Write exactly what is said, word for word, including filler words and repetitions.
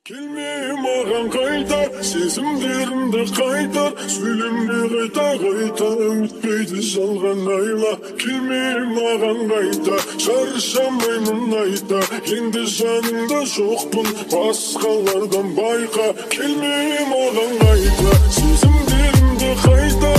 Келме маған қайта, сезімдерімді қайтар, сөйлемде қайта қайта, өтпейді жалған айла. Келме маған қайта, шаршамаймын айта, енді жаныңда жоқпын, басқалардан байқа. Келме маған қайта, сезімдерімді қайта,